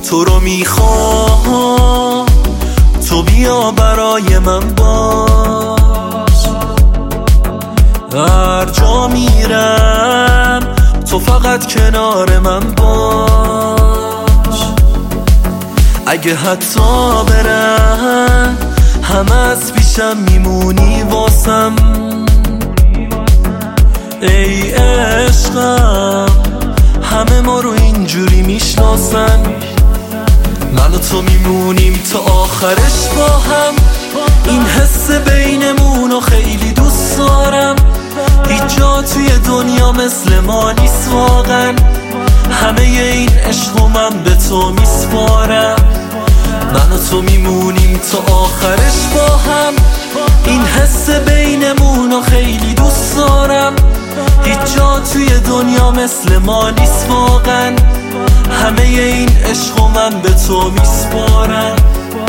تو رو میخوام، تو بیا برای من باش. هر جا میرم تو فقط کنار من باش. اگه حتی برم همه از پیشم میمونی واسم. ای عشقم همه ما رو اینجوری میشناسن. من و تو میمونیم تا آخرش با هم. این حس بینمونو خیلی دوست دارم. هیچ جا توی دنیا مثل ما نیست واقعا. همه این عشقو من به تو میسپارم. من و تو میمونیم تا آخرش با هم. این حس بینمونو خیلی دوست دارم. هیچ جا توی دنیا مثل ما نیست واقعا. همه این عشقو من به تو میسپارم.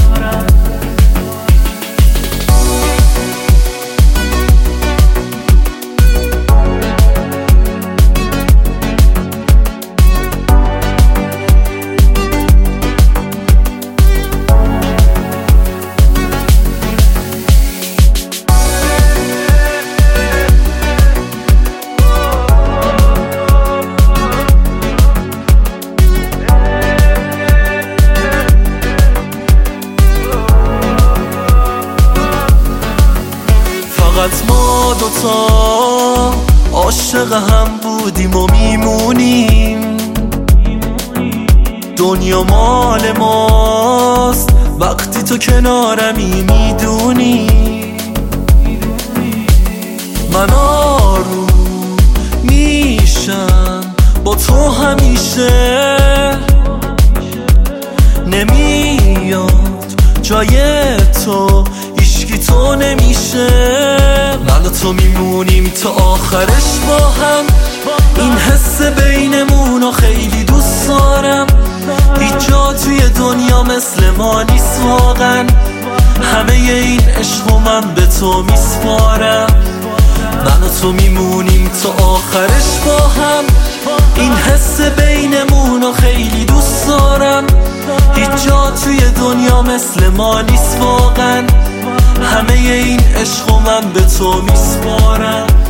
فقط ما دوتا عاشق هم بودیم و میمونیم. دنیا مال ماست وقتی تو کنارمی میدونی. من آروم میشم با تو همیشه. نمیاد جای تو هیچکی تو نمیشه. من و تو میمونیم تا آخرش با هم. این حس بینمونو خیلی دوست دارم. هیچ جا توی دنیا مثل ما نیست واقعا. همه این عشقو من به تو میسپارم. من و تو میمونیم تا آخرش با هم. این حس بینمونو خیلی دوست دارم. هیچ جا توی دنیا مثل ما نیست واقعا. همه این عشقو من به تو میسپارم.